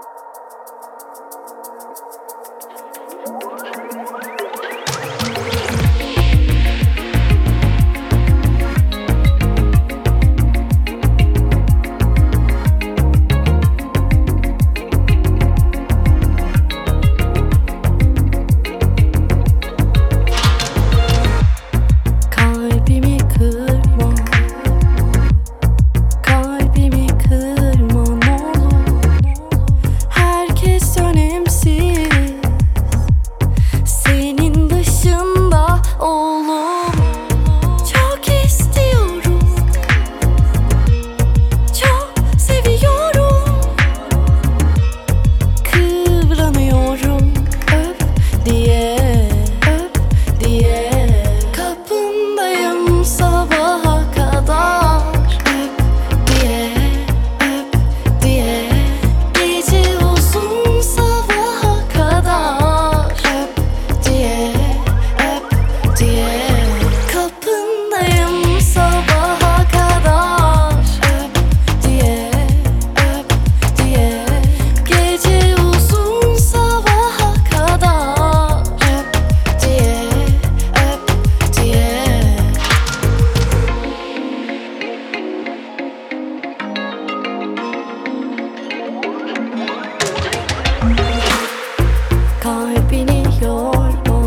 Kalbini yorma,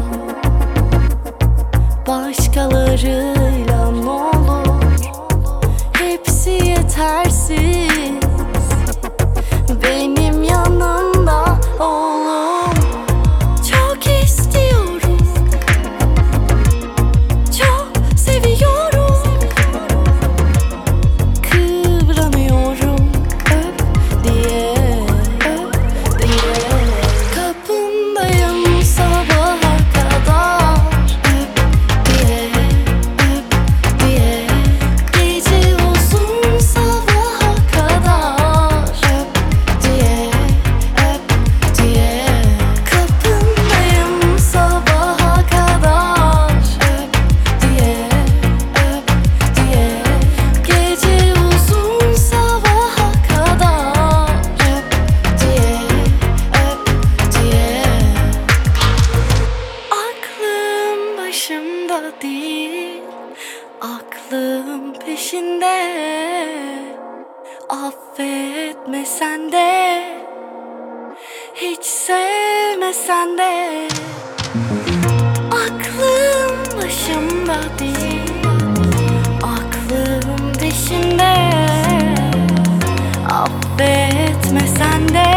başkalarıyla ne olur, hepsi yetersiz. Benim yanımda oğlum, çok istiyorum, çok seviyorum, kıvranıyorum öp diye, öp diye. Kapındayım sabaha kadar, öp diye, öp diye. Gece uzun sabaha kadar, öp diye, öp diye. Kapındayım sabaha kadar, öp diye, öp diye. Gece uzun sabaha kadar, öp diye, öp diye. Aklım başımda değil, aklım peşinde. Affetmesen de, hiç sevmesen de. Aklım başımda değil, aklım peşinde. Affetmesen de,